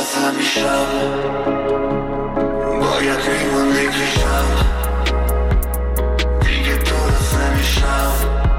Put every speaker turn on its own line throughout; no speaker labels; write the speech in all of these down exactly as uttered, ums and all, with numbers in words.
همیشم باید میموندی پیشم دیگه درست نمیشم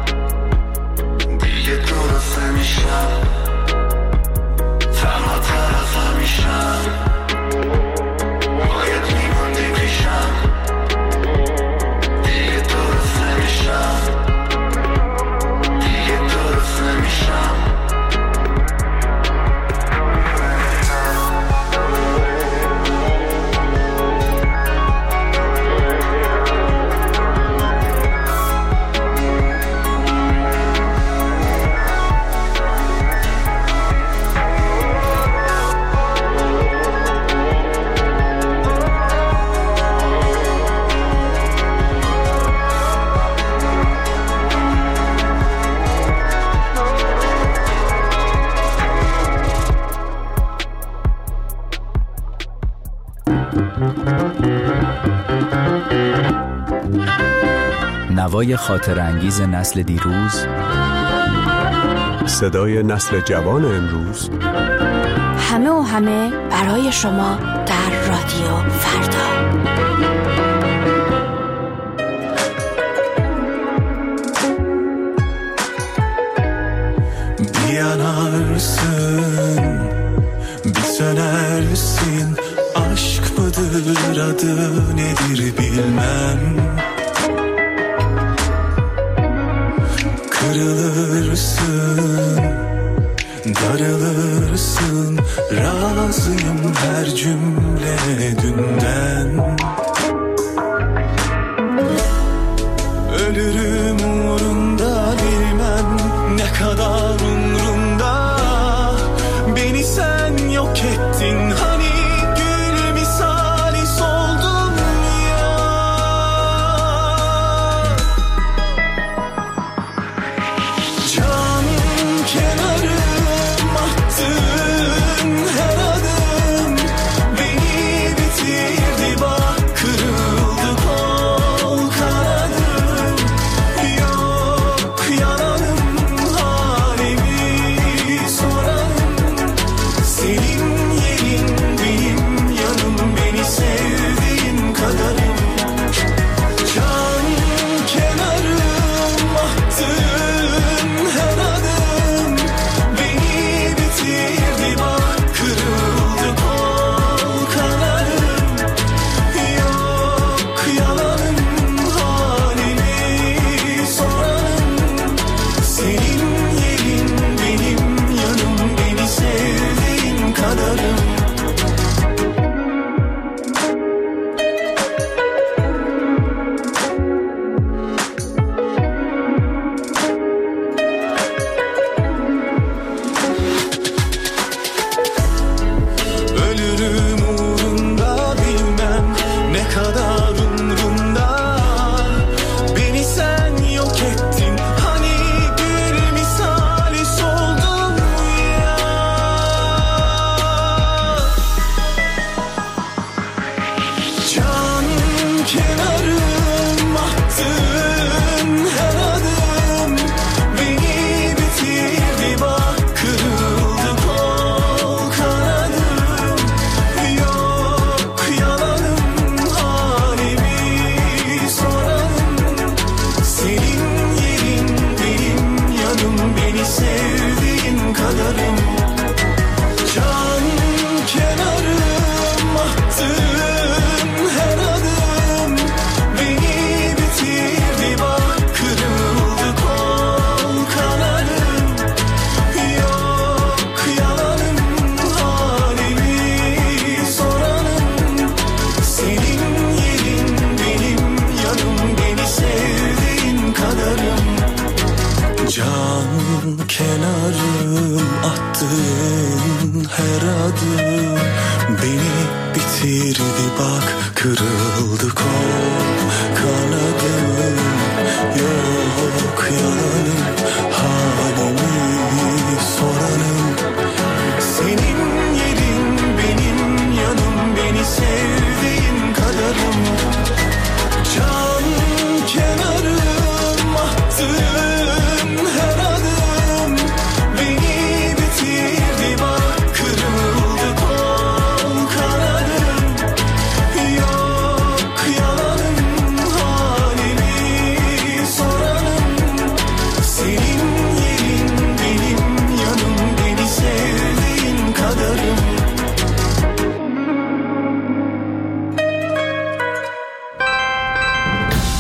دیگه درست نمیشم تنها طرف همیشم باید میموندی پیشم دیگه درست نمیشم دیگه درست نمیشم
نوای خاطر انگیز نسل دیروز،
صدای نسل جوان امروز،
همه و همه برای شما در رادیو فردا.
Yanarsın, bitenersin. Aşk mıdır, adı nedir bilmem. Kırılırsın, darılırsın. Razıyım her cümle dünden. Ölürüm uğrunda bilmem ne kadar umrumda. Beni sen yok ettin hani gül misali soldum ya. Can kenarım attın her adım. Beni bitirdi bak kırıldı kol kanadım. Yok yanarım halimi sorarım. Senin yerin benim yanım beni sevdiğin kadarım. Can kenarım attın her adım. Beni bitirdi bak kırıldı kol kanarım. Yok yalanım halimi sorarım. Senin yerin benim yanım beni sevdiğin kadarım. Ölürüm uğrunda bilmem ne kadar umrumda. Beni sen yok ettin hani gül misali soldum ya. Can kenarım attın her adım. Beni bitirdi bak kırıldı kol kanadım. Yok yalanım halimi sorarım. Senin yerin benim yanım beni sevdiğin kadarım. Can kenarım attın her adım. Beni bitirdi bak kırıldı kol kanarım. Yok yalanım halimi sorarım. Senin yerin benim yanım beni sevdiğin kadarım. Can kenarım attın her adım. Beni bitirdi bak kırıldı kol kanadım. Yok yalanım halimi sorarım. Senin yerin benim yanım beni sevdiğin kadarım. Can kenarım attın her adım. Beni bitirdi bak kırıldı kol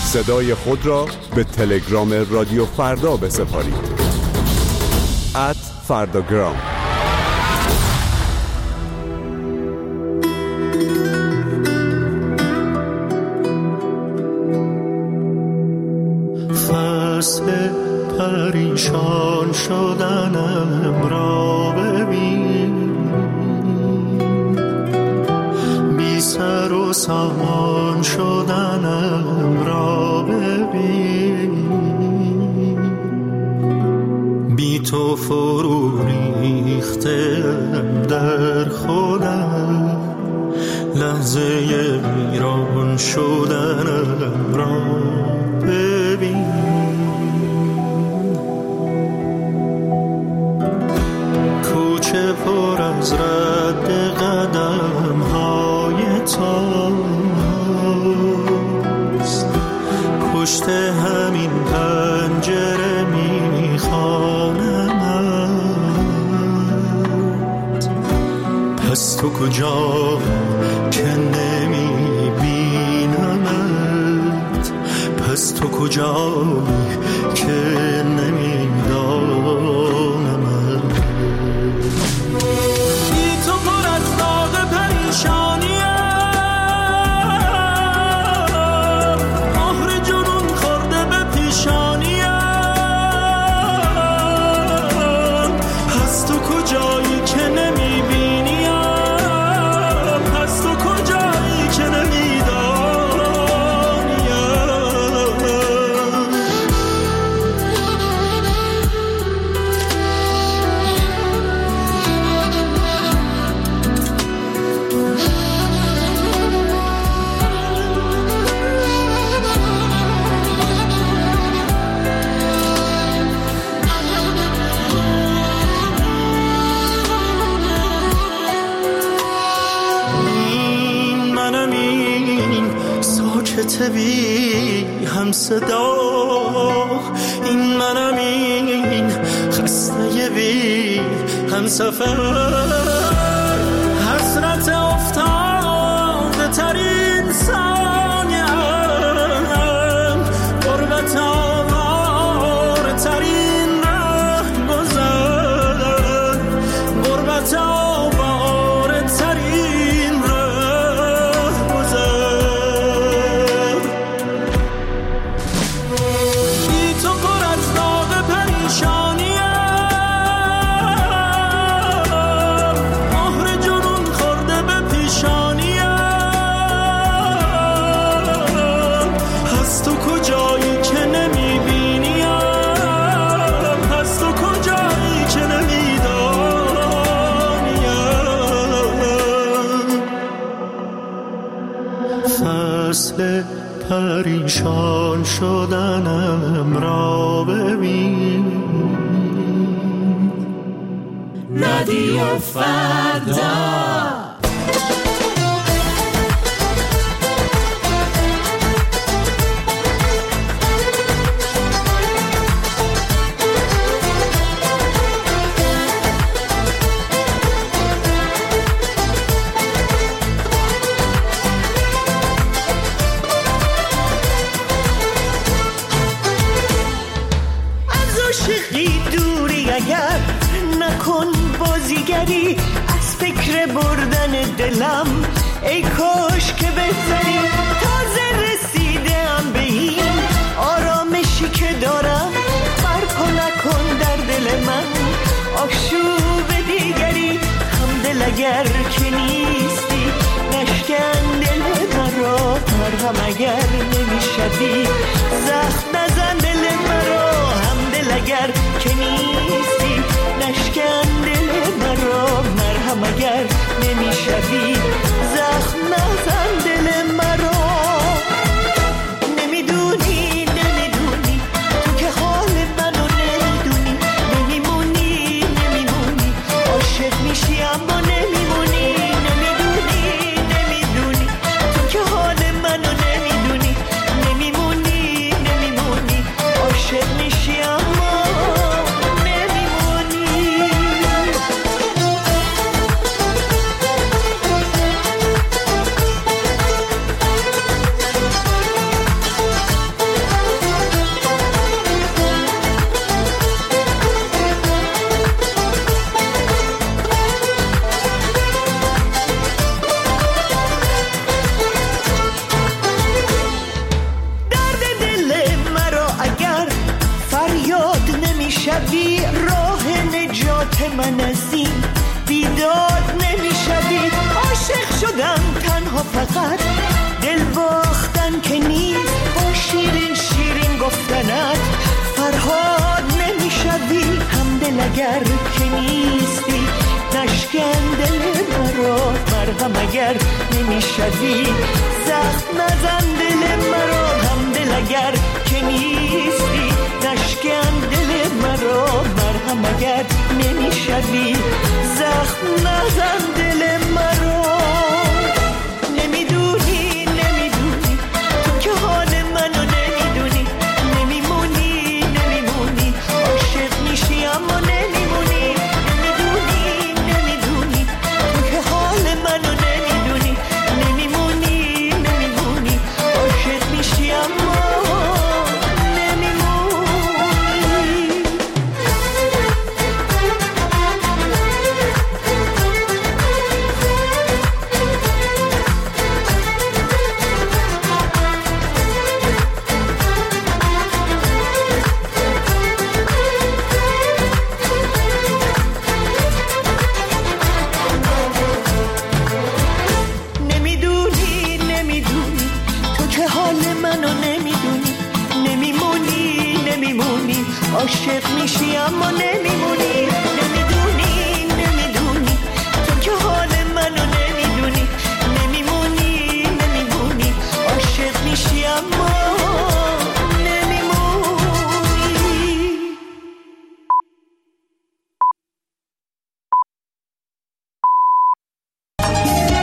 صدای خود را به تلگرام رادیو فردا بسپارید. ات فرداگرام.
فصل پریشان شدنم را ببین، بی سر و سامان شدنم را ببین، بی تو فرو ریختم در خودم، لحظه ویران شدنم را ببین. کوچه پر از رد قدم های تاست، پشت همین پنجره میخوانمت. پس تو کجا که نمیبینمت، پس تو کجا که نمیدانمت. بی تو پر از داغ پریشانیم، مهر جنون خورده به پیشانیم. پس تو کجایی که نمیبینیم، پس تو کجایی که بی هم صدا، این منم، این خسته بی هم سفر. حسرت افتاده ترین ثانیم، غربت آوار ترین ره گذر، غربت آوار ترین ره گذر. فصل پریشان شدنم را ببین. رادیو فردا. از فکر بردن دلم ای کاش که بهتری. تازه رسیدم به این آرامشی که دارم، برپا نکن در دل من آشوب دیگری. هم دل اگر که نیستی نشکن دل مرا، مرهم اگر نمیشدی زخم نزن دل مرا. هم دل اگر که نیستی نشکن دل مرا، مرهم اگر نمیشوی زخم نزن دل مرا. نمیدونی نمیدونی تو که حال منو نمیدونی، نمیمونی نمیمونی عاشق میشی اما نمیمونی. نمیدونی نمیدونی تو که حال منو نمیدونی، نمیمونی نمیمونی عاشق میشی اما
من از این بیداد نمیشوی. عاشق شدم تنها فقط دل باختن که نیست، با شیرین شیرین گفتنت فرهاد نمیشوی. همدل اگر که نیستی نشکن دل مرا، مرهم اگر نمیشوی زخم نزن دل مرا. همدل اگر که نیستی نشکن دل مرا، مرهم اگر نمیشوی زخم نزن دل مرا. نمیدونی نمیدونی تو که حال منو نمیدونی، نمیمونی نمیمونی عاشق میشی اما نمیمونی. نمیدونی نمیدونی تو که حال منو نمیدونی، نمیمونی نمیمونی عاشق میشی اما عاشق میشی اما